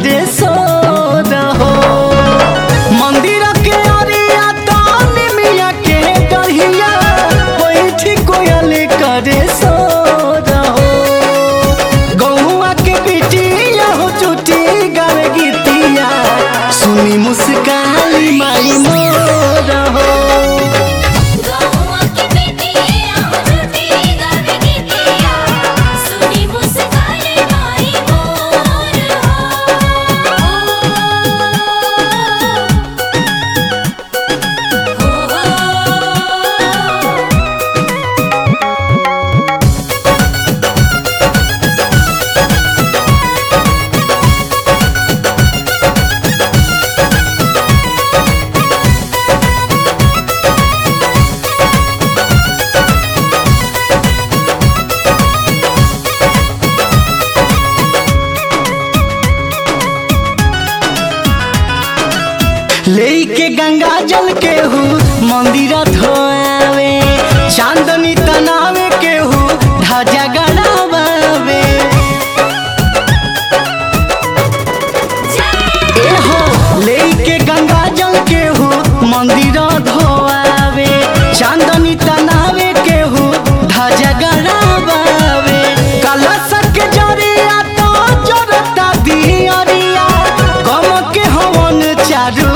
करे सो रहो। मंदिर के अरिया तानी मिया के डरिया बैठी कोयल करे सो रहो। गौआ के बिटिया हो चुटी गावे गीतिया सुनी मुस्काली माई मोर हो। लेके गंगा जल के हु मंदिर धोआवे चांदनी तनावे के हु ध्वजा गड़ावे। लेके गंगा जल के हु मंदिर धोआवे चांदनी तनावे के हु ध्वजा गड़ावे। कलश के जरिया तो जरता दियरिया गम के हवन चारू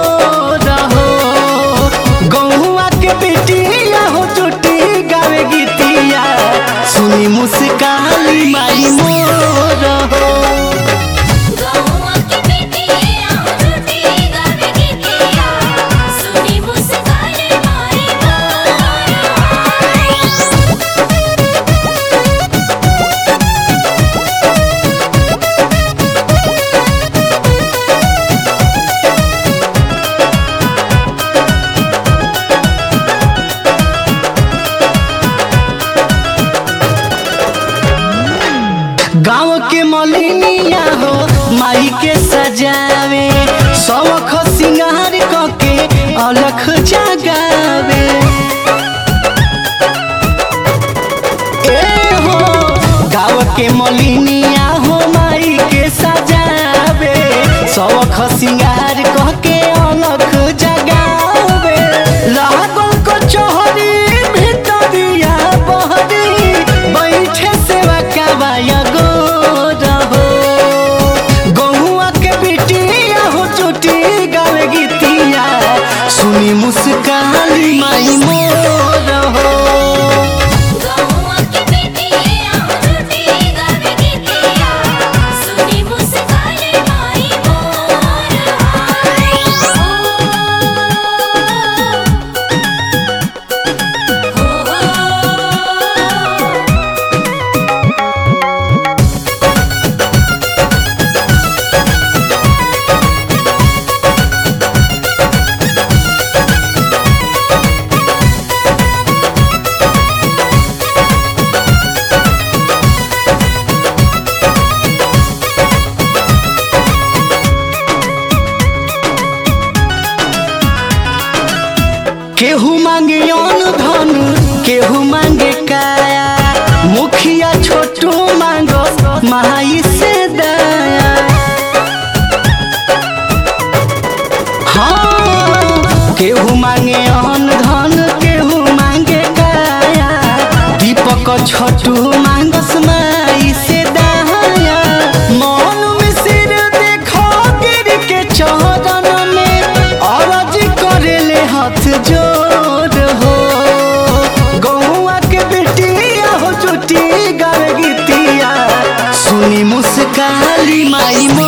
सुनी मुस्काली माई मोर हो। गाँव के मलिनिया हो माई के सजावे शौख सिंगार के अलख जगावे। ए हो गाँव के मलिनिया हो माई के सजावे शौख सिंगार के अलख जगावे। लागल को चोहरी भितरिया बहरी बैठे सेवा कबाया सुनी मुस्काली माई मोर हो। केहू मांगे अन धन केहू मांगे काया मुखिया छोटू मांगो माई से दया। हाँ केहू मांगे अन धन केहू मांगे काया दीपक छोटू मांगस माई से दया। मन में सिर देखो गिर के चौदन में अरज करेले हाथ जोड़ हो। गौआ के बेटिया हो चुटी गावे गीतिया सुनी मुस्काली माई।